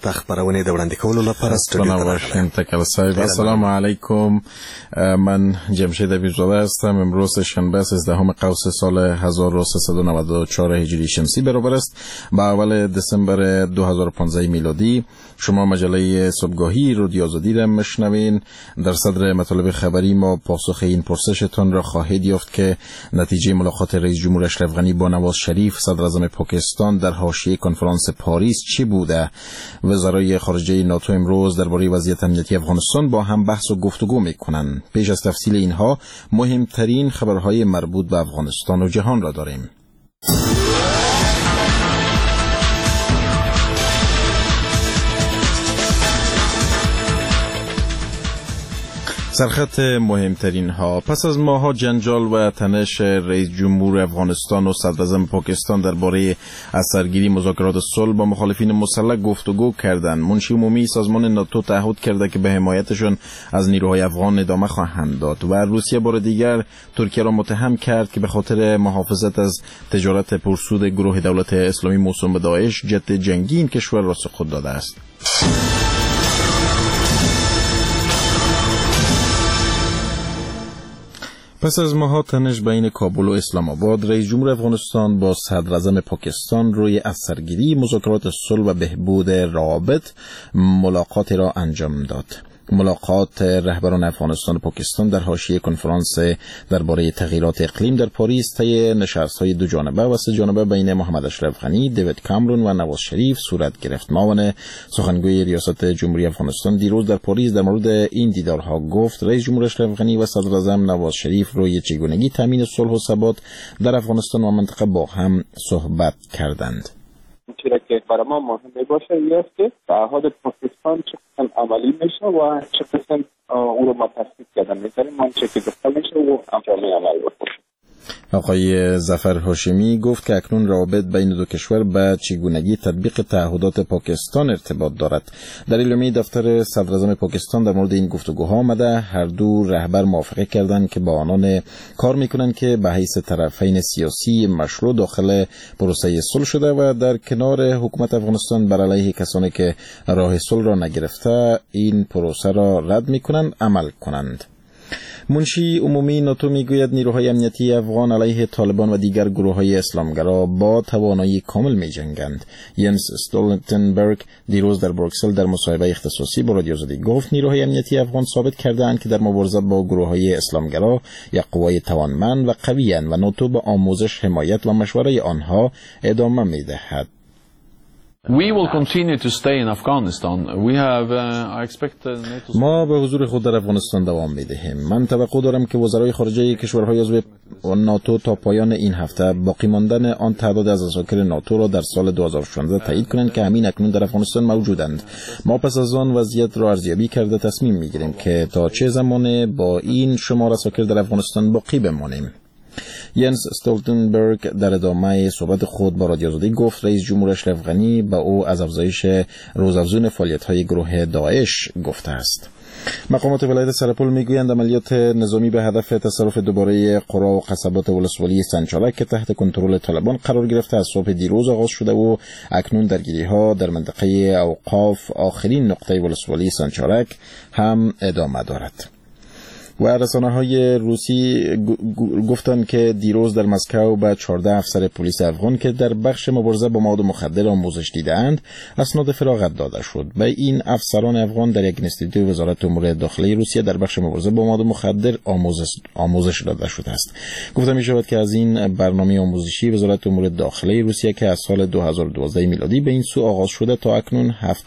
د خبرونې د وړاندې کولو لپاره استودیو ته راغلی. صاحب السلام علیکم، من جمشید عبیدزاده هستم. امروز شنبه 13 قوس سال 1394 هجری شمسی برابر است با اول دسامبر 2015 میلادی. شما مجله صبحگاهی رادیو آزادی را میشنوین. در صدر مطالب خبری ما پاسخ این پرسشتان را خواهید یافت که نتیجه ملاقات رئیس جمهور اشرف غنی با نواز شریف صدر اعظم پاکستان در حاشیه کنفرانس پاریس چی بوده؟ وزرای خارجه ناتو امروز درباره وضعیت امنیتی افغانستان با هم بحث و گفتگو میکنند. پیش از تفصیل اینها مهمترین خبرهای مربوط به افغانستان و جهان را داریم. سرخط مهمترین ها: پس از ماه‌ها جنجال و تنش رئیس جمهور افغانستان و صدر اعظم پاکستان درباره اثرگیری مذاکرات صلح با مخالفین مسلح گفتگو کردند. منشی عمومی سازمان ناتو تعهد کرده که به حمایتشون از نیروهای افغان ادامه خواهند داد و روسیه بار دیگر ترکیه را متهم کرد که به خاطر محافظت از تجارت پرسود گروه دولت اسلامی موسوم به داعش جت جنگی این کشور را سقوط داده است. پس از ماه‌ها تنش بین کابل و اسلام آباد، رئیس جمهور افغانستان با صدر اعظم پاکستان روی اثرگیری مذاکرات صلح و بهبود روابط ملاقاتی را انجام داد. ملاقات رهبران افغانستان و پاکستان در حاشیه کنفرانس درباره تغییرات اقلیم در پاریس طی نشست‌های دو جانبه و سه جانبه بین محمد اشرف غنی، دیوید کامرون و نواز شریف صورت گرفت. معاون سخنگوی ریاست جمهوری افغانستان دیروز در پاریس در مورد این دیدارها گفت رئیس جمهور اشرف غنی و صدر اعظم نواز شریف روی چگونگی تامین صلح و ثبات در افغانستان و منطقه با هم صحبت کردند. چیزی که برای ما مهم باشه است که تعهد پاکستان چقدر عملی میشه و چقدر او رو ما تصدیق کردن می‌کنیم. من چه که گفته میشه و انجامی عمل بکنه. آقای ظفر هاشمی گفت که اکنون روابط بین دو کشور به چگونگی تطبیق تعهدات پاکستان ارتباط دارد. در اعلامیه دفتر صدر اعظم پاکستان در مورد این گفتگوها آمده هر دو رهبر موافقت کردند که با آنان کار میکنند که به حیث طرفین سیاسی مشروع داخل پروسه صلح شده و در کنار حکومت افغانستان بر علیه کسانی که راه صلح را نگرفته این پروسه را رد میکنند عمل کنند. منشی عمومی ناتو میگوید نیروهای امنیتی افغان علیه طالبان و دیگر گروه‌های اسلامگرا با توانایی کامل می‌جنگند. ینس استولتنبرگ دیروز در بروکسل در مصاحبه اختصاصی با رادیو آزادی گفت نیروهای امنیتی افغان ثابت کرده‌اند که در مبارزه با گروه‌های اسلامگرا یک قوای توانمند و قوی‌اند و ناتو به آموزش، حمایت و مشوره آنها ادامه می‌دهد. We will continue to stay in Afghanistan. We have I expect ما به حضور خود در افغانستان دوام می‌دهیم. من توقع دارم که وزرای خارجه کشورهای عضو ناتو تا پایان این هفته باقی ماندن آن تعداد از عساکر ناتو را در سال 2016 تایید کنند که همین اکنون در افغانستان موجودند. ما پس از آن وضعیت را ارزیابی کرده تصمیم می‌گیریم که تا چه زمان با این شمار عساکر در افغانستان باقی بمانیم. ینس استولتنبرگ در ادامه صحبت خود با رادیو آزادی گفت رئیس جمهور اشرف غنی به او از افزایش روزافزون فعالیت‌های گروه داعش گفته است. مقامات ولایت سرپل میگویند عملیات نظامی به هدف تصرف دوباره قرا و قصبات ولسوالی سنچالک که تحت کنترل طالبان قرار گرفته از صبح دیروز آغاز شده و اکنون درگیری‌ها در منطقه اوقاف آخرین نقطه ولسوالی سنچالک هم ادامه دارد. و رسانه‌های روسی گفتند که دیروز در مسکو به 14 افسر پلیس افغان که در بخش مبارزه با مواد مخدر آموزش دیدند اسناد فراغت داده شد. به این افسران افغان در یک اینستیتوت وزارت امور داخلی روسیه در بخش مبارزه با مواد مخدر آموزش داده شده است. گفته می شود که از این برنامه آموزشی وزارت امور داخلی روسیه که از سال 2012 میلادی به این سو آغاز شده تا اکنون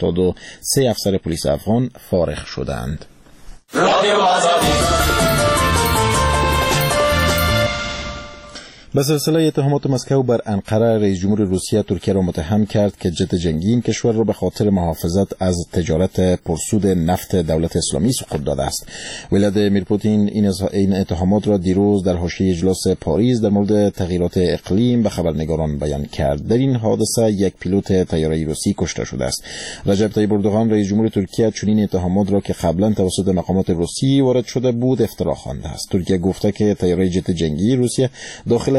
73 افسر پلیس افغان فارغ شدند. به سلسله اتهامات مسکو بر انقره رئیس جمهور روسیه ترکیه را متهم کرد که جت جنگی این کشور را به خاطر محافظت از تجارت پرسود نفت دولت اسلامی سقوط داده است. ولادیمیر پوتین این اتهامات را دیروز در حاشیه اجلاس پاریس در مورد تغییرات اقلیم به خبرنگاران بیان کرد. در این حادثه یک پیلوت طیاره روسی کشته شده است. رجب طیب اردوغان رئیس جمهور ترکیه چنین اتهامات را که قبلا توسط مقامات روسی وارد شده بود افترا خوانده است. ترکیه گفته که طیاره جت جنگی روسیه داخل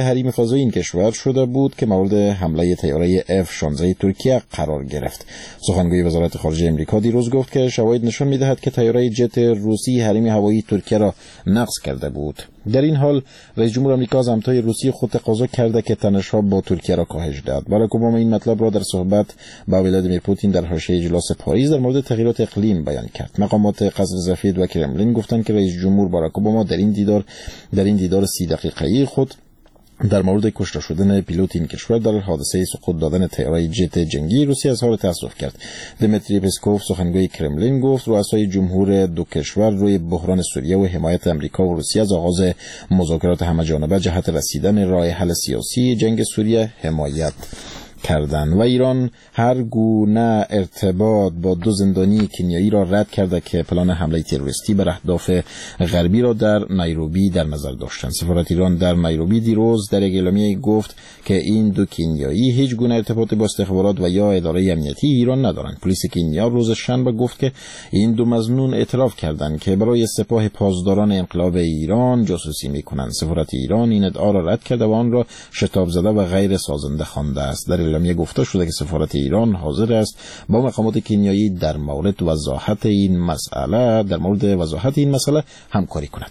حریم فضایی این کشور شده بود که مورد حمله طیاره F-16 ترکیه قرار گرفت. سخنگوی وزارت خارجه امریکا دیروز گفت که شواهد نشان می‌دهد که طیاره جت روسی حریم هوایی ترکیه را نقض کرده بود. در این حال رئیس جمهور آمریکا از همتای روسی خود تقاضا کرده که تنش‌ها با ترکیه را کاهش دهد. باراک اوباما این مطلب را در صحبت با ولادیمیر پوتین در حاشیه اجلاس پاریس در مورد تغییرات اقلیم بیان کرد. مقامات قصر سفید و کرملین گفتند که رئیس جمهور باراک اوباما در این دیدار 30 دقیقه‌ای خود در مورد کشته شدن پیلوت این کشور در حادثه سقوط دادن طیاره جت جنگی روسی اظهار تأسف کرد. دمیتری پسکوف سخنگوی کرملین گفت رؤسای جمهور دو کشور روی بحران سوریه و حمایت آمریکا و روسیه از آغاز مذاکرات همه‌جانبه جهت رسیدن راه حل سیاسی جنگ سوریه حمایت کردند و ایران هر گونه ارتباط با دو زندانی کنیایی را رد کرده که پلان حمله تروریستی بر اهداف غربی را در نایروبی در نظر داشتند. سفارت ایران در نایروبی دیروز در یک اعلامیه گفت که این دو کنیایی هیچ گونه ارتباطی با استخبارات و یا اداره امنیتی ایران ندارند. پلیس کنیا روز شنبه گفت که این دو مظنون اعتراف کردند که برای سپاه پاسداران انقلاب ایران جاسوسی می‌کنند. سفارت ایران این ادعا را رد کرده و آن را شتاب زده و غیر سازنده خوانده است. در اعلامیه گفته شده که سفارت ایران حاضر است با مقامات کنیایی در مورد وضاحت این مسئله همکاری کند.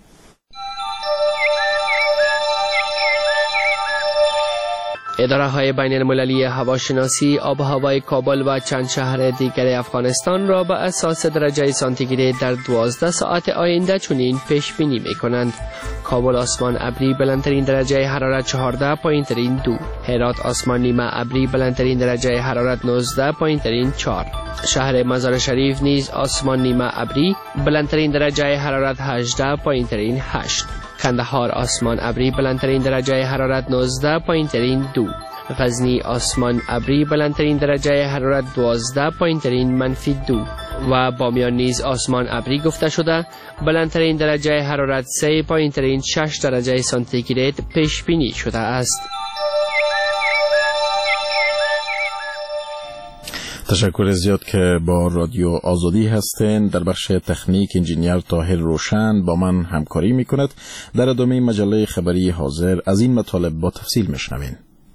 اداره‌های بین‌المللی هواشناسی آب و هوای کابل و چند شهر دیگر افغانستان را به اساس درجه سانتیگراد در 12 ساعت آینده چنین پیش بینی می‌کنند: کابل آسمان ابری بلندترین درجه حرارت 14، پایین‌ترین 2. هرات آسمان نیمه ابری بلندترین درجه حرارت 19، پایین‌ترین 4. شهر مزار شریف نیز آسمان نیمه ابری بلندترین درجه حرارت 18، پایین‌ترین 8. کندهار آسمان ابری بلندترین درجه حرارت 19، پایین‌ترین 2. غزنی آسمان ابری بلندترین درجه حرارت 12، پایین‌ترین -2. و بامیان نیز آسمان ابری گفته شده بلندترین درجه حرارت 3، پایین‌ترین 6 درجه سانتیگراد پیش بینی شده است. تشکر زیاد که با رادیو آزادی هستند. در بخش تکنیک انجینیر طاهر روشن با من همکاری میکند. در ادامه مجله خبری حاضر از این مطالب با تفصیل میشنوین.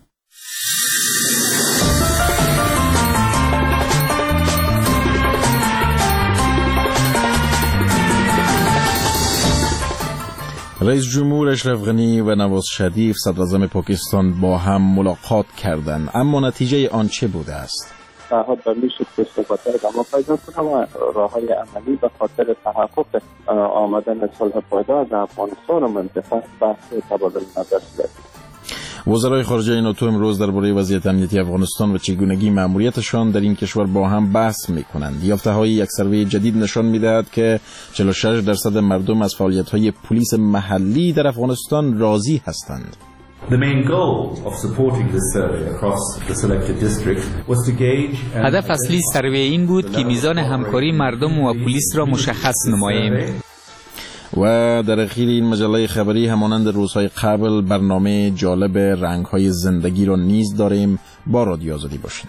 رئیس جمهور اشرف غنی و نواز شریف صدراعظم پاکستان با هم ملاقات کردند، اما نتیجه آن چه بوده است؟ تعهد میشه که صحبت‌های ادامه پیدا کنه و راه‌های عملی به خاطر تحقق آمدن صلح پایدار در افغانستان و منطقه بحث تبادل نظر شد. وزرای خارجه ناتو امروز درباره وضعیت امنیتی افغانستان و چگونگی مأموریتشان در این کشور با هم بحث می‌کنند. یافته‌های یک سروی جدید نشان می‌دهد که 46% مردم از فعالیت‌های پلیس محلی در افغانستان راضی هستند. The main goal of supporting this survey across the selected district was to gauge هدف اصلی سروی این بود که میزان همکاری مردم و پلیس را مشخص نماییم. و در اخیر این مجله خبری همانند روزهای قبل برنامه جالب رنگ‌های زندگی را نیز داریم. با رادیو آزادی باشین.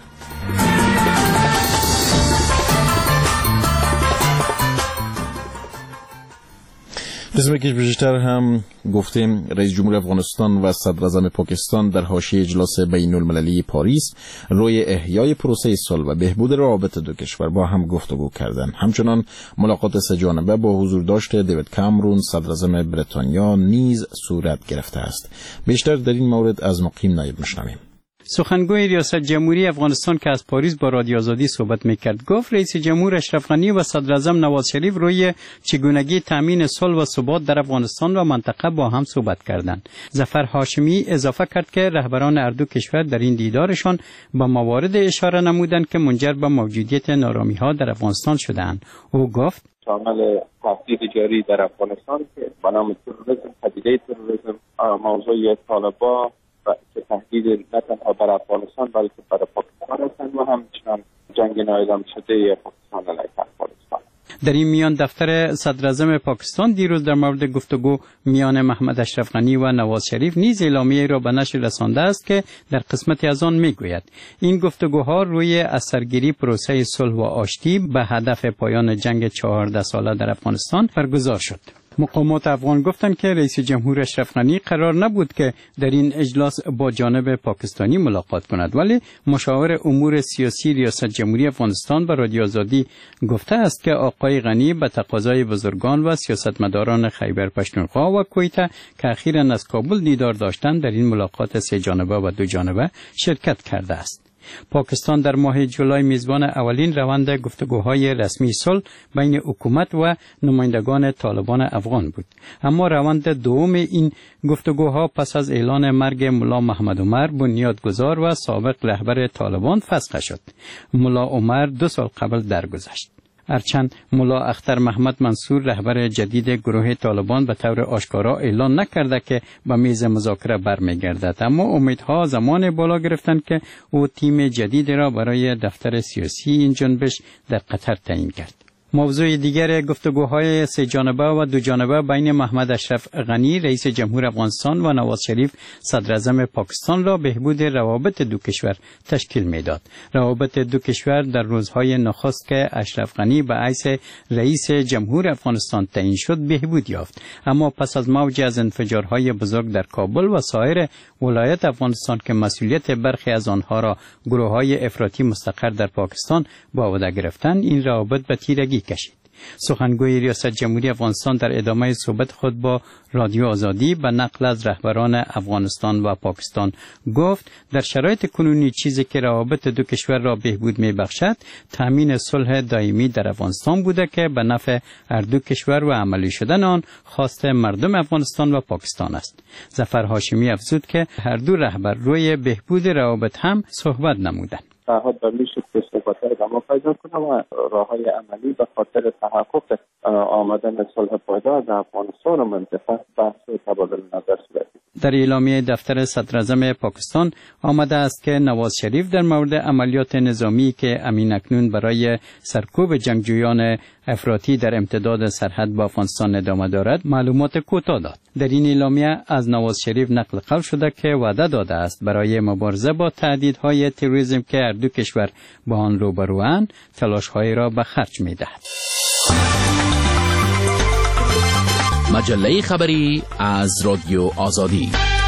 قسمت که بیشتر هم گفتیم رئیس جمهور افغانستان و صدراعظم پاکستان در حاشیه اجلاس بین المللی پاریس روی احیای پروسه صلح و بهبود روابط دو کشور با هم گفتگو کردند. همچنان ملاقات سه‌جانبه با حضور داشت دیوید کامرون صدراعظم بریتانیا نیز صورت گرفته است. بیشتر در این مورد از مقیم نایب میشنویم. سخنگوی ریاست جمهوری افغانستان که از پاریس با رادیو آزادی صحبت میکرد گفت رئیس جمهور اشرف غنی و صدراعظم نواز شریف روی چگونگی تامین صلح و ثبات در افغانستان و منطقه با هم صحبت کردند. ظفر هاشمی اضافه کرد که رهبران هر دو کشور در این دیدارشان به موارد اشاره نمودند که منجر به موجودیت نارامی‌ها در افغانستان شدند. او گفت شامل تهدید جاری در افغانستان که به نام تروریسم، پدیده تروریسم، موضوع طالبان و که تهدید نه تنها بر افغانستان بلکه برای پاکستان هستند و همچنان جنگ نااعلام شده پاکستان علیه افغانستان. در این میان دفتر صدراعظم پاکستان دیروز در مورد گفتگو میان محمد اشرف غنی و نواز شریف نیز اعلامیه‌ای را به نشر رسانده است که در قسمتی از آن میگوید این گفتگوها روی اثرگیری پروسه صلح و آشتی به هدف پایان جنگ 14 ساله در افغانستان برگزار شد. مقامات افغان گفتند که رئیس جمهور اشرف غنی قرار نبود که در این اجلاس با جانب پاکستانی ملاقات کند، ولی مشاور امور سیاسی ریاست جمهوری افغانستان به رادیو آزادی گفته است که آقای غنی به تقاضای بزرگان و سیاستمداران خیبر پختونخوا و کویته که اخیراً از کابل دیدار داشتند در این ملاقات سه جانبه و دو جانبه شرکت کرده است. پاکستان در ماه جولای میزبان اولین روند گفتگوهای رسمی صلح بین حکومت و نمایندگان طالبان افغان بود، اما روند دوم این گفتگوها پس از اعلان مرگ ملا محمد عمر بنیادگذار و سابق رهبر طالبان فسخ شد. ملا عمر 2 سال قبل درگذشت. هرچند ملا اختر محمد منصور رهبر جدید گروه طالبان به طور آشکارا اعلان نکرده که به میز مذاکره برمیگردد، اما امیدها زمان بالا گرفتند که او تیم جدید را برای دفتر سیاسی این جنبش در قطر تعیین کرد. موضوع دیگر گفتگوهای سه جانبه و دو جانبه بین محمد اشرف غنی رئیس جمهور افغانستان و نواز شریف صدر اعظم پاکستان را بهبود روابط دو کشور تشکیل میداد. روابط دو کشور در روزهای نخست که اشرف غنی به حیث رئیس جمهور افغانستان تعیین شد بهبود یافت، اما پس از موج از انفجارهای بزرگ در کابل و سایر ولایت افغانستان که مسئولیت برخی از آنها را گروه‌های افراطی مستقر در پاکستان به عهده گرفتند، این روابط به تیرگی کشید. سخنگوی ریاست جمهوری افغانستان در ادامه صحبت خود با رادیو آزادی به نقل از رهبران افغانستان و پاکستان گفت در شرایط کنونی چیزی که روابط دو کشور را بهبود می‌بخشد تامین صلح دائمی در افغانستان بوده که به نفع هر دو کشور و عملی شدن آن خواست مردم افغانستان و پاکستان است. ظفر هاشمی افزود که هر دو رهبر روی بهبود روابط هم صحبت نمودند. تعهد بر میشه که صحبت‌ها ادامه پیدا کنه و راه‌های عملی به خاطر تحقق آمدن صلح پایدار در افغانستان و منطقه بحث و تبادل نظر صورت. در اعلامیه دفتر صدر اعظم پاکستان آمده است که نواز شریف در مورد عملیات نظامی که اکنون برای سرکوب جنگجویان افراطی در امتداد سرحد با افغانستان ادامه دارد معلومات کوتاه داد. در این اعلامیه از نواز شریف نقل قول شده که وعده داده است برای مبارزه با تهدیدهای تروریسم که هر دو کشور با آن روبروند تلاش‌هایی را به خرج می‌دهد. مجله خبری از رادیو آزادی.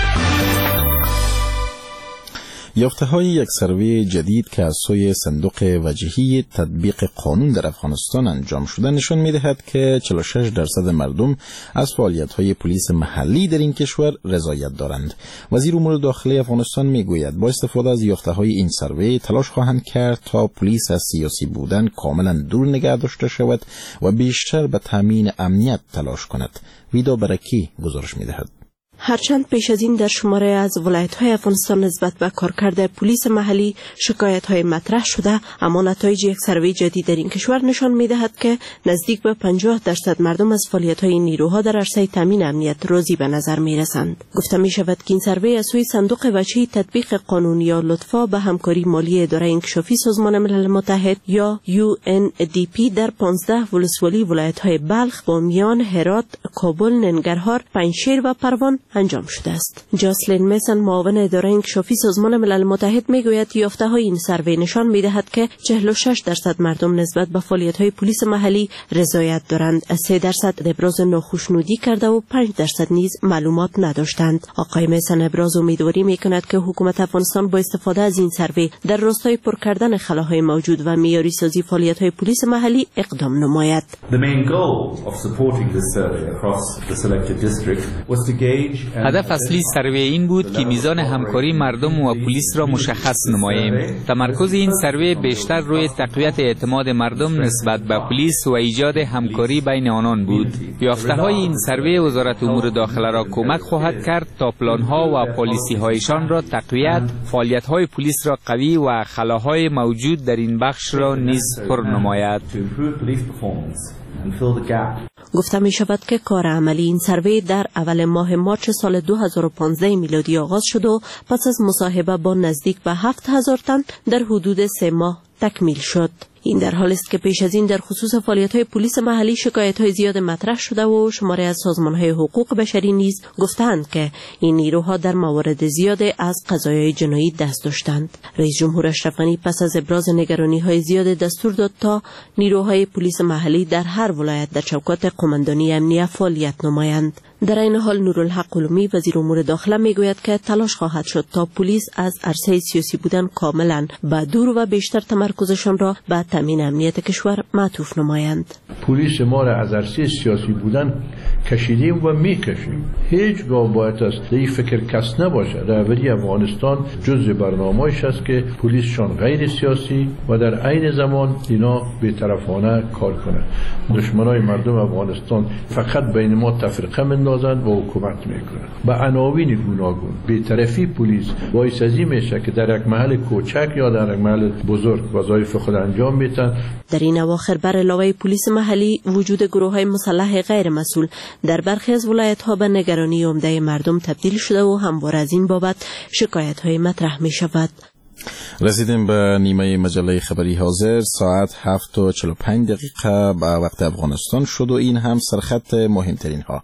یافته‌های یک سروی جدید که از سوی صندوق وجهی تطبیق قانون در افغانستان انجام شده نشان می‌دهد که 46% مردم از فعالیت‌های پلیس محلی در این کشور رضایت دارند. وزیر امور داخلی افغانستان می‌گوید با استفاده از یافته‌های این سروی تلاش خواهند کرد تا پلیس از سیاسی بودن کاملا دور نگه داشته شود و بیشتر به تامین امنیت تلاش کند. ویدا برکی گزارش می‌دهد. هرچند پیش از این در شماره از ولایت‌های افغانستان نسبت به کارکرد پلیس محلی شکایت‌های مطرح شده، اما نتایج یک سروی جدید در این کشور نشان می‌دهد که نزدیک به 50% مردم از فعالیت‌های نیروها در عرصه تامین امنیت راضی به نظر می‌رسند. گفته می‌شود که این سروی از سوی صندوق وجهی تطبیق قانون یا لطفا به همکاری مالی اداره انکشافی سازمان ملل متحد یا UNDP در 15 ولسوالی ولایت‌های بلخ، بامیان، هرات، کابل، ننگرهار، پنجشیر و پروان انجام شده است. جاسلین میسن معاون اداره انکشافی سازمان ملل متحد میگوید یافته‌های این سروی نشان میدهد که 46% مردم نسبت به فعالیت‌های پلیس محلی رضایت دارند، 3% ابراز ناخشنودی کرده و 5% نیز معلومات نداشتند. آقای میسن ابراز امیدواری میکند که حکومت افغانستان با استفاده از این سروی در راستای پر کردن خلاهای موجود و معیاری سازی فعالیت‌های پلیس محلی اقدام نماید. The main goal of supporting this survey across the selected district was to gauge. هدف اصلی سروی این بود که میزان همکاری مردم و پلیس را مشخص نماییم. تمرکز این سروی بیشتر روی تقویت اعتماد مردم نسبت به پلیس و ایجاد همکاری بین آنان بود. یافته‌های این سروی وزارت امور داخله را کمک خواهد کرد تا پلان‌ها و پالیسی‌هایشان را تقویت، فعالیت‌های پلیس را قوی و خلاهای موجود در این بخش را نیز پر نماید. گفته می شود که کار عملی این سروی در اول ماه مارچ سال 2015 میلادی آغاز شد و پس از مصاحبه با نزدیک به 7000 تن در حدود 3 ماه تکمیل شد. این در حالی است که پیش از این در خصوص فعالیت‌های پلیس محلی شکایت‌های زیاد مطرح شده و شماری از سازمان‌های حقوق بشری نیز گفتند که این نیروها در موارد زیاد از قضایای جنایی دست داشتند. رئیس جمهور اشرف غنی پس از ابراز نگرانی‌های زیاد دستور داد تا نیروهای پلیس محلی در هر ولایت در چوکات قماندانی امنیه فعالیت نمایند. در این حال نورالحق علومی وزیر امور داخله میگوید که تلاش خواهد شد تا پلیس از عرصه سیاسی بودن کاملا به دور و بیشتر تمرکزشان را به تامین امنیت کشور معطوف نمایند. پلیس ما را از عرصه سیاسی بودن کشیدیم و میکشیم. هیچگاه باید است این فکر کس نباشه. رهبری افغانستان جزء برنامه‌اش است که پلیسشان غیر سیاسی و در عین زمان اینا بی‌طرفانه کار کنه. دشمنای مردم افغانستان فقط بین ما تفرقه مندازند و حکومت میکنند. به عناوین گوناگون بی‌طرفی پلیس باعث ازی میشه که در یک محل کوچک یا در یک محل بزرگ وظایف خود انجام میدن. در این اواخر بر علاوه پلیس محلی وجود گروه‌های مسلح غیر مسئول در برخی از ولایت‌ها به نگرانی عمده مردم تبدیل شده و همواره از این بابت شکایت‌های مطرح می‌شود. رسیدیم به نیمه مجله خبری حاضر. ساعت 7:45 به وقت افغانستان شد و این هم سرخط مهمترین ها.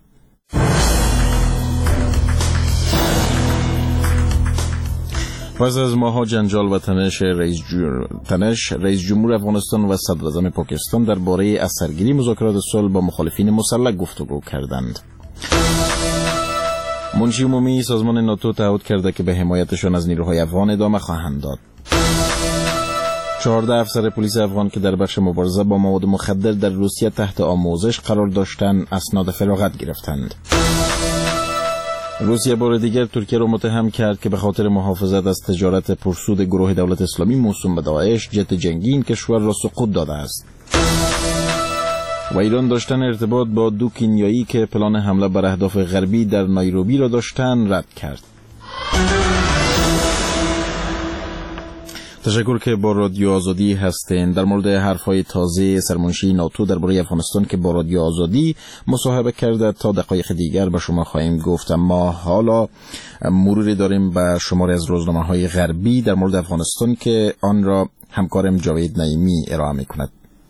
پس از ماها جنجال و تنش رئیس جمهور افغانستان و صدر اعظم پاکستان درباره اثرگیری مذاکرات صلح با مخالفین مسلح گفتگو کردند. منشی عمومی سازمان ناتو تعهد کرده که به حمایتشان از نیروهای افغان ادامه خواهند داد. 14 افسر پلیس افغان که در بخش مبارزه با مواد مخدر در روسیه تحت آموزش قرار داشتند اسناد فراغت گرفتند. روسیه بار دیگر ترکیه را متهم کرد که به خاطر محافظت از تجارت پرسود گروه دولت اسلامی موسوم به داعش جت جنگی این کشور را سقوط داده است. و ایران داشتن ارتباط با دو کنیایی که پلان حمله بر اهداف غربی در نایروبی را داشتن رد کرد. تشکر که با رادیو آزادی هستین. در مورد حرفهای تازه سرمنشی ناتو درباره افغانستان که با رادیو آزادی مصاحبه کرده تا دقایق دیگر به شما خواهیم گفت. ما حالا مروری داریم به شماری از روزنامه‌های غربی در مورد افغانستان که آن را همکارم جاوید نعیمی ارائه می‌کند.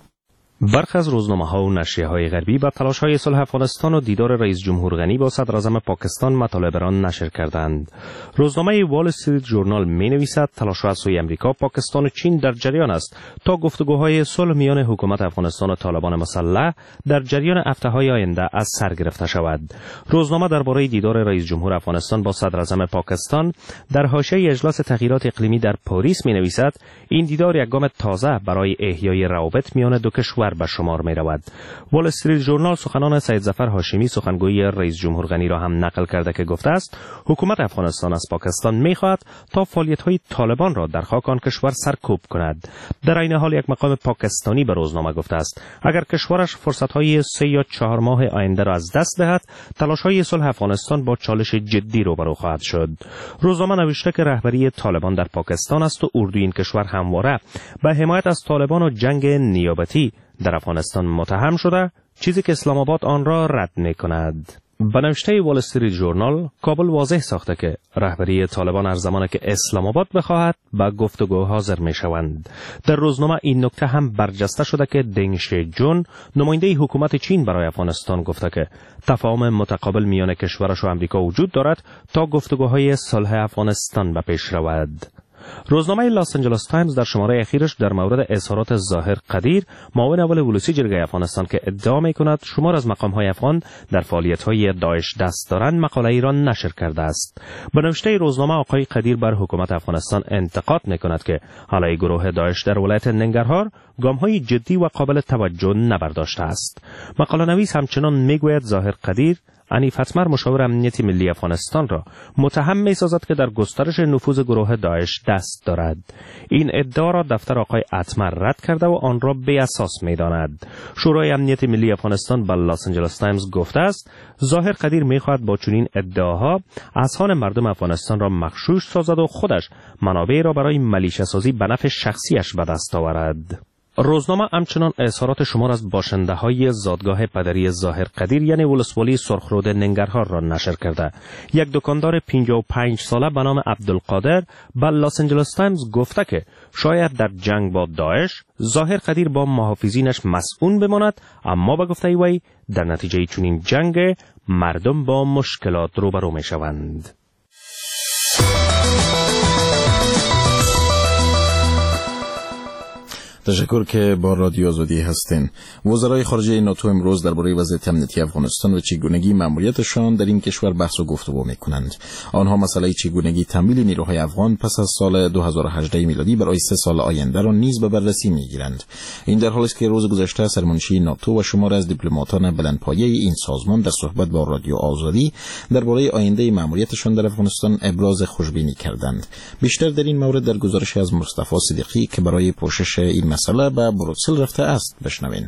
برخی از روزنامه‌ها و نشریه‌های غربی با تلاش‌های صلح افغانستان و دیدار رئیس جمهور غنی با صدر اعظم پاکستان مطالب را نشر کردند. روزنامه وال استریت ژورنال می‌نویسد تلاش‌ها از سوی آمریکا، پاکستان و چین در جریان است تا گفتگوهای صلح میان حکومت افغانستان و طالبان مسلح در جریان هفته‌های آینده از سر گرفته شود. روزنامه درباره دیدار رئیس جمهور افغانستان با صدر اعظم پاکستان در حاشیه اجلاس تغییرات اقلیمی در پاریس می‌نویسد این دیدار یک گام تازه برای احیای روابط میان دو کشور به شمار می رود. وال استریت ژورنال سخنان سید ظفر هاشمی سخنگوی رئیس جمهور غنی را هم نقل کرده که گفته است حکومت افغانستان از پاکستان می خواهد تا فعالیت‌های طالبان را در خاک آن کشور سرکوب کند. در این حال یک مقام پاکستانی به روزنامه گفته است اگر کشورش فرصت‌های 3 یا 4 ماه آینده را از دست دهد تلاش‌های صلح افغانستان با چالش جدی روبرو خواهد شد. روزنامه نوشته که رهبری طالبان در پاکستان است و اردوی این کشور همواره به حمایت از طالبان و جنگ نیابتی در افغانستان متهم شده، چیزی که اسلام آباد آن را رد می‌کند. به نوشته وال استریت ژورنال کابل واضح ساخته که رهبری طالبان هر زمانی که اسلام آباد بخواهد به گفتگو حاضر می‌شوند. در روزنامه این نکته هم برجسته شده که دنگ شیجون نماینده حکومت چین برای افغانستان گفته که تفاهم متقابل میان کشورش و آمریکا وجود دارد تا گفتگوهای صلح افغانستان به پیش رود. روزنامه لاس آنجلس تایمز در شماره اخیرش در مورد اظهارات ظاهر قدیر معاون اول ولوسی جرگه افغانستان که ادعا می‌کند شمار از مقام‌های افغان در فعالیت‌های داعش دست دارند مقاله ای را نشر کرده است. به نوشته روزنامه آقای قدیر بر حکومت افغانستان انتقاد می‌کند که حالا گروه داعش در ولایت ننگرهار گام‌های جدی و قابل توجه نبرداشته است. مقاله نویس همچنان می‌گوید ظاهر قدیر عنیف اتمر مشاور امنیت ملی افغانستان را متهم می‌سازد که در گسترش نفوذ گروه داعش دست دارد. این ادعا را دفتر آقای اتمر رد کرده و آن را بی اساس می‌داند. شورای امنیت ملی افغانستان به لاس آنجلس تایمز گفته است ظاهر قدیر می‌خواهد با چنین ادعاها اذهان مردم افغانستان را مغشوش سازد و خودش منابع را برای ملیشه سازی به نفع شخصیش به دست آورد. روزنامه همچنان اظهارات شمار از باشنده‌های زادگاه پدری ظاهر قدیر یعنی ولسوالی سرخرود ننگرهار را نشر کرده. یک دکاندار 55 ساله به نام عبدالقادر به لاس آنجلس تایمز گفته که شاید در جنگ با داعش ظاهر قدیر با محافظینش مسئول بماند، اما به گفته وی در نتیجه چنین جنگ مردم با مشکلات روبرو می شوند. تشکر که با رادیو آزادی هستین. وزرای خارجه ناتو امروز درباره وضعیت امنیتی افغانستان و چگونگی مأموریتشان در این کشور بحث و گفتگو می‌کنند. آنها مسئله چگونگی تمویل نیروهای افغان پس از سال 2018 میلادی برای 3 سال آینده را نیز به بررسی می‌گیرند. این در حالی است که روز گذشته سرمنشی ناتو و شمار از دیپلماتان بلندپایه این سازمان در صحبت با رادیو آزادی درباره آینده مأموریتشان در افغانستان ابراز خوشبینی کردند. بیشتر در این مورد در گزارشی از مصطفی صدیقی که برای پوشش این مسئله به بروکسل رفته است بشنوین.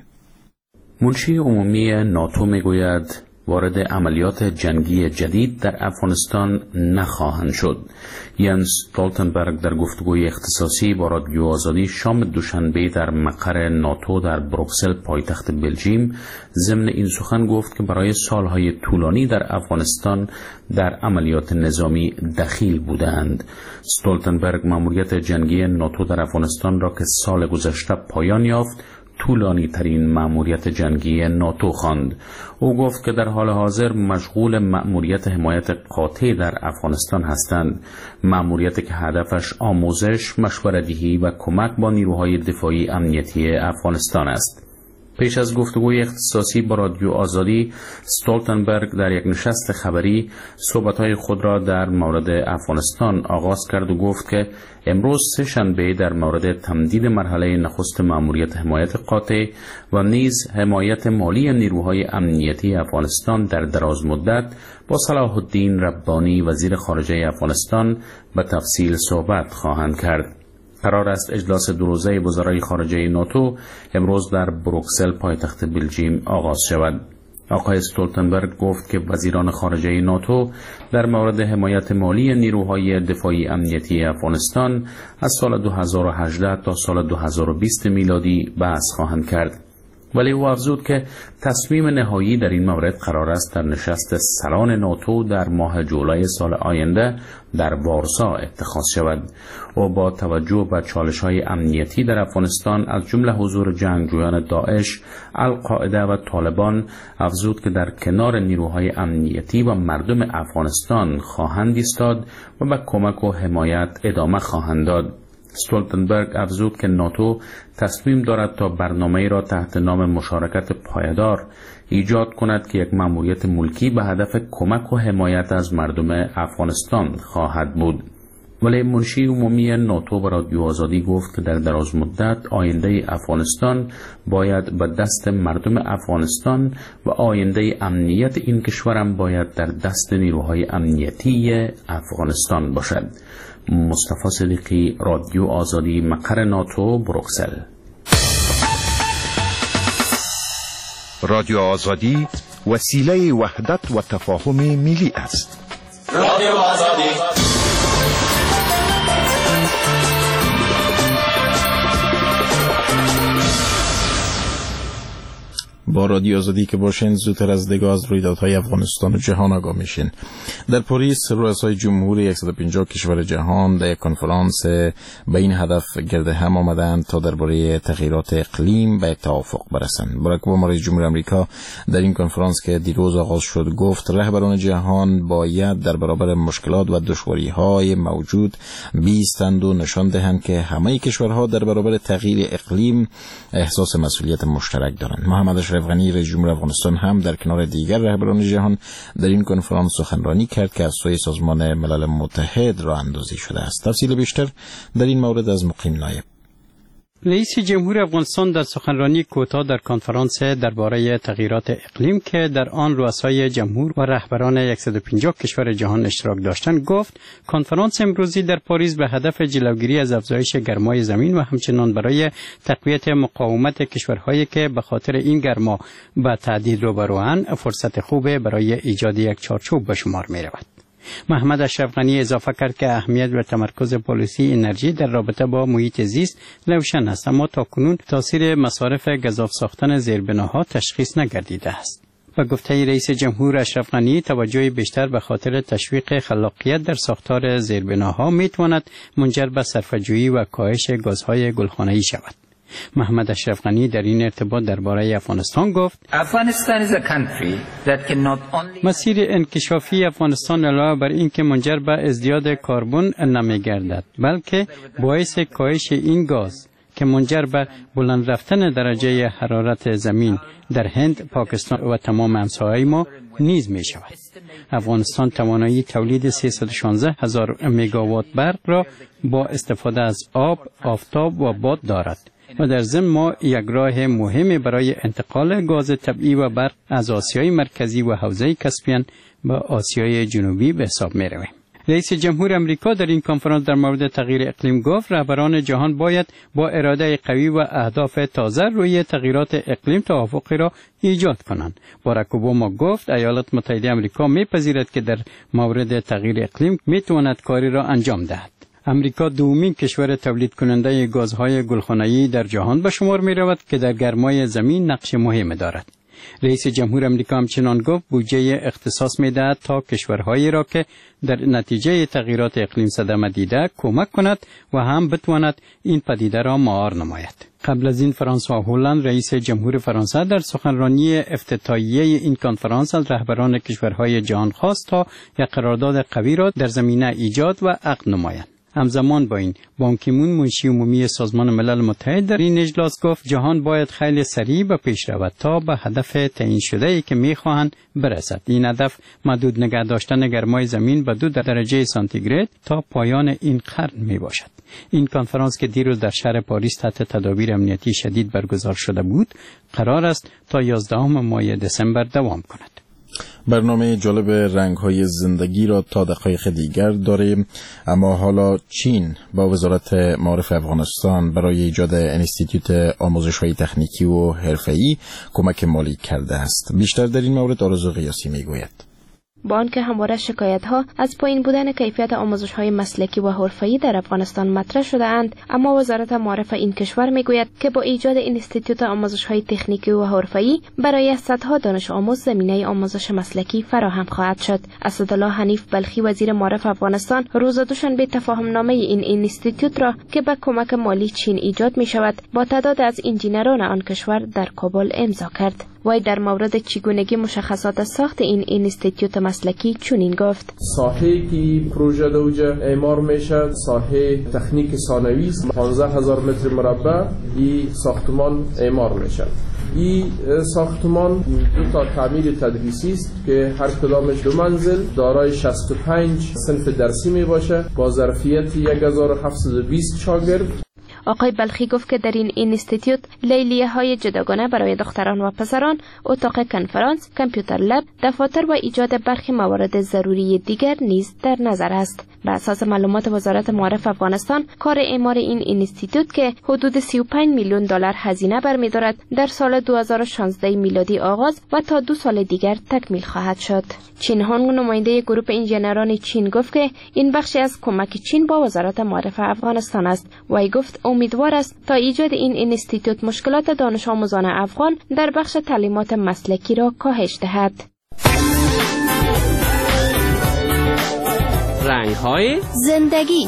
منشی عمومی ناتو میگوید وارد عملیات جنگی جدید در افغانستان نخواهند شد. ینس استولتنبرگ در گفتگوی اختصاصی با رادیو آزادی شام دوشنبه در مقر ناتو در بروکسل پایتخت بلژیم ضمن این سخن گفت که برای سالهای طولانی در افغانستان در عملیات نظامی دخیل بودند. استولتنبرگ مأموریت جنگی ناتو در افغانستان را که سال گذشته پایان یافت طولانی ترین مأموریت جنگی ناتو خواند. او گفت که در حال حاضر مشغول مأموریت حمایت قاطع در افغانستان هستند، مأموریتی که هدفش آموزش، مشوره‌دهی و کمک با نیروهای دفاعی امنیتی افغانستان است. پیش از گفتگوی اختصاصی با رادیو آزادی، استولتنبرگ در یک نشست خبری صحبت‌های خود را در مورد افغانستان آغاز کرد و گفت که امروز سه شنبه در مورد تمدید مرحله نخست مأموریت حمایت قاطع و نیز حمایت مالی نیروهای امنیتی افغانستان در دراز مدت با صلاح الدین ربانی وزیر خارجه افغانستان به تفصیل صحبت خواهند کرد. قرار است اجلاس دو روزه وزرای خارجه ناتو امروز در بروکسل پایتخت بلژیم آغاز شود. آقای استولتنبرگ گفت که وزیران خارجه ناتو در مورد حمایت مالی نیروهای دفاعی امنیتی افغانستان از سال 2018 تا سال 2020 میلادی بحث خواهند کرد. ولی او افزود که تصمیم نهایی در این مورد قرار است در نشست سران ناتو در ماه جولای سال آینده در وارسا اتخاذ شود. او با توجه به چالش‌های امنیتی در افغانستان از جمله حضور جنگجویان داعش، القاعده و طالبان افزود که در کنار نیروهای امنیتی و مردم افغانستان خواهند ایستاد و به کمک و حمایت ادامه خواهند داد. استولتنبرگ افزود که ناتو تصمیم دارد تا برنامه‌ای را تحت نام مشارکت پایدار ایجاد کند که یک مأموریت ملکی به هدف کمک و حمایت از مردم افغانستان خواهد بود. ولی منشی عمومی ناتو و رادیو آزادی گفت که در دراز مدت آینده افغانستان باید به دست مردم افغانستان و آینده امنیت این کشورم باید در دست نیروهای امنیتی افغانستان باشد. مصطفی صدیقی، رادیو آزادی، مقر ناتو، بروکسل. رادیو آزادی وسیله وحدت و تفاهم ملی است. رادیو آزادی. با رادیو آزادی که باشین زودتر از دیگه از رویدادهای افغانستان و جهان آگاه میشین. در پاریس رؤسای جمهور 150 کشور جهان در یک کنفرانس به این هدف گرد هم آمدند تا درباره تغییرات اقلیم به توافق برسند. باراک اوباما رئیس جمهور آمریکا در این کنفرانس که دیروز آغاز شد گفت رهبران جهان باید در برابر مشکلات و دشواری‌های موجود بایستند و نشان دهند که همه کشورها در برابر تغییر اقلیم احساس مسئولیت مشترک دارند. محمد اشرف غنی رئیس جمهور افغانستان هم در کنار دیگر رهبران جهان در این کنفرانس سخنرانی کرد که از سوی سازمان ملل متحد راه اندازی شده است. تفصیل بیشتر در این مورد از مقیم نایب. رئیس جمهور افغانستان در سخنرانی کوتاه در کنفرانس درباره تغییرات اقلیم که در آن رؤسای جمهور و رهبران 150 کشور جهان اشتراک داشتند گفت کنفرانس امروزی در پاریس به هدف جلوگیری از افزایش گرمای زمین و همچنین برای تقویت مقاومت کشورهایی که به خاطر این گرما به تعدیل روبروان فرصت خوبه برای ایجاد یک چارچوب به شمار می رود. محمد اشرف غنی اضافه کرد که اهمیت و تمرکز پالیسی انرژی در رابطه با محیط زیست روشن است، اما تاکنون تاثیر مصارف گزاف ساختن زیربناها تشخیص نگردیده است. و گفته رئیس جمهور اشرف غنی توجه بیشتر به خاطر تشویق خلاقیت در ساختار زیربناها میتواند منجر به صرفه‌جویی و کاهش گازهای گلخانه‌ای شود. محمد اشرف غنی در این ارتباط درباره افغانستان گفت: مسیر انکشافی افغانستان علاوه بر اینکه منجر به ازدیاد کربن نمی‌گردد، بلکه باعث کاهش این گاز که منجر به بلند رفتن درجه حرارت زمین در هند، پاکستان و تمام همسایه‌های ما نیز می شود. افغانستان توانایی تولید 316,000 مگاوات برق را با استفاده از آب، آفتاب و باد دارد و در ضمن ما یک راه مهم برای انتقال گاز طبیعی و برق از آسیای مرکزی و حوزه کاسپین به آسیای جنوبی به حساب می رویم. رئیس جمهور امریکا در این کنفرانس در مورد تغییر اقلیم گفت رهبران جهان باید با اراده قوی و اهداف تازه روی تغییرات اقلیم توافقی را ایجاد کنند. باراک اوباما گفت ایالات متحده امریکا می‌پذیرد که در مورد تغییر اقلیم می‌تواند کاری را انجام دهد. امریکا دومین کشور تولید کننده گازهای گلخانه‌ای در جهان به شمار می‌رود که در گرمای زمین نقش مهمی دارد. رئیس جمهور امریکا همچنان گفت بودجه اختصاص می‌دهد تا کشورهایی را که در نتیجه تغییرات اقلیم صدمه دیده کمک کند و هم بتواند این پدیده را مهار نماید. قبل از این فرانسوا هولند رئیس جمهور فرانسه در سخنرانی افتتاحیه این کنفرانس از رهبران کشورهای جهان خواست تا یک قرارداد قوی را در زمینه ایجاد و عقد نمایند. همزمان با این بان کی مون منشی عمومی سازمان ملل متحد در این اجلاس گفت جهان باید خیلی سریع به پیش رود تا به هدف تعیین شده ای که میخواهند برسد. این هدف محدود نگه داشتن گرمای زمین به 2 درجه سانتیگراد تا پایان این قرن می باشد. این کنفرانس که دیروز در شهر پاریس تحت تدابیر امنیتی شدید برگزار شده بود قرار است تا 11 ماه دسامبر دوام کند. برنامه جالب رنگ‌های زندگی را تا دقایق دیگر داریم، اما حالا چین با وزارت معارف افغانستان برای ایجاد انستیتوت آموزش‌های تکنیکی و حرفه‌ای کمک مالی کرده است. بیشتر در این مورد آرزو قیاسی میگوید. با آنکه همواره شکایت‌ها از پایین بودن کیفیت آموزش‌های مسلکی و حرفه‌ای در افغانستان مطرح شده اند، اما وزارت معارف این کشور میگوید که با ایجاد اینستیتوت آموزش‌های تکنیکی و حرفه‌ای برای صدها دانش آموز زمینه آموزش مسلکی فراهم خواهد شد. اسدالله حنیف بلخی وزیر معارف افغانستان روز دوشنبه تفاهمنامه این اینستیتوت را که به کمک مالی چین ایجاد می‌شود با تعداد از انجینران آن کشور در کابل امضا کرد. وی در مورد چگونگی مشخصات ساخت این اینستیتوت مسلکی چنین گفت: ساحه‌ای که پروژه دوجه اعمار میشه ساحه تکنیک ثانوی است. 15000 متر مربع این ساختمان اعمار میشه. این ساختمان 2 تا تعمیر تدریسی است که هر کدامش 2 منزل دارای 65 صنف درسی می باشه با ظرفیت 1720 شاگرد. آقای بلخی گفت که در این اینستیتوت لیلیه‌های جداگانه برای دختران و پسران، اتاق کنفرانس، کامپیوتر لب، دفاتر و ایجاد برخی موارد ضروری دیگر نیز در نظر است. بر اساس معلومات وزارت معارف افغانستان، کار اعمار این اینستیتوت که حدود 35 میلیون دلار هزینه برمی‌دارد، در سال 2016 میلادی آغاز و تا 2 سال دیگر تکمیل خواهد شد. چین هانگ، نماینده گروه انجینران چین، گفت که این بخشی از کمک چین با وزارت معارف افغانستان است. وی گفت امیدوار است تا ایجاد این اینستیتوت مشکلات دانش آموزان افغان در بخش تعلیمات مسلکی را کاهش دهد. رنگ‌های زندگی.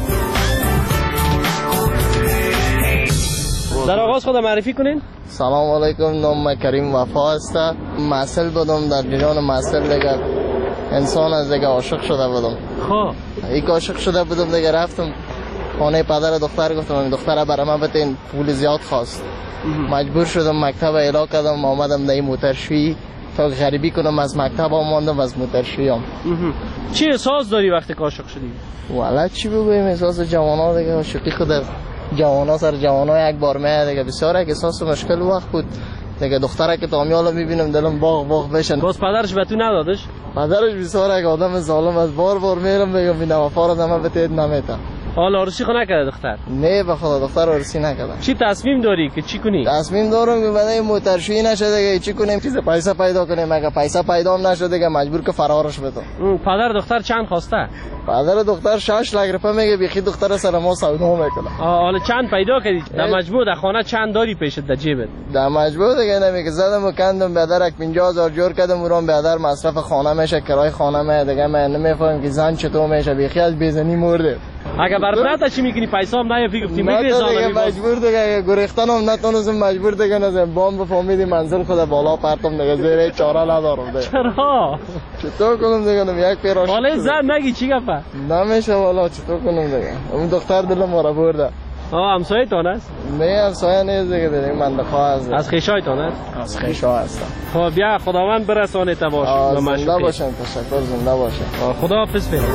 در آغاز خود معرفی کنین. سلام علیکم، نام کریم وفا است. محصل بودم در جریان محصل دیگه انسان از دیگه عاشق شده بودم. خب یک عاشق شده بودم دیگه رفتم خانه پدر دختر، گفتم این دختره برای من بتین، پول زیاد خواست. مجبور شدم مکتب اعلا کردم، آمدم در این موترشویی تا غریبی کنم، از مکتب آمدم و از موترشویی. چی احساس داری وقتی که عاشق شدی؟ والا چی بگویم، احساس جوانا دیگه، عاشقی خود جوانا سر جوانا یک بار میاد دیگه، بسیار یک احساس مشکل وقت بود دیگه. دختره که تامیالا میبینم دلم باغ بشن. باز پدرش به تو ندادش؟ پدرش بسیار یک آدم ظالم از، بار میرم بگم این وفا را من بتید نمیتم. حالا عروسی خو نکرده دختر؟ نه به خدا دختر عروسی نکردم. چی تصمیم داری که چی کنی؟ تصمیم دارم که بعد موترشویی نشه دیگه چی کنیم چیز پیسه پیدا کنیم. اگه پیسه پیدا هم نشد دیگه مجبور که فرارش بدم. پدر دختر چند خواسته؟ پدر دختر 6 لک روپیه میگه بیخی دختر سر ما سودا میکنه. حالا چند پیدا کردی؟ در مجموع در خانه چند داری پیشت در جیبت؟ در مجموع دیگه نمیگه زدم و کندم بیادر 50,000 جور کردم اونم بیادر مصرف خانه میشه کرای خانه میشه دیگه من نمیفهمم که زن چطور میشه بیخی از بیزنی مرده. اگه برات چی میکنی پیسا هم نه گفتی میگریزانه مجبور دیگه گریختن هم نتونستم مجبور دیگه نزم بام به فهمیدی منزل خود بالا پرتم دیگه زیر چاره ندارم دیگه. چرا؟ چطور کنم دیگه یک پیراش حالا زن نگی چی گفت؟ نمیشه والا چطور کنم دیگه اون دختر دلم ما را برده. همسایه تان است؟ نه همسایه نیست دیگه در این منطقه است. از خیشای تان است؟ از خیشا هستم. خب بیا خداوند برسانه تا باشه. زنده باشن تشکر زنده باشن. خداحافظ فعلا.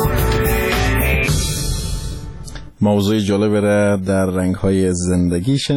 موضوع جالب را در رنگ‌های زندگی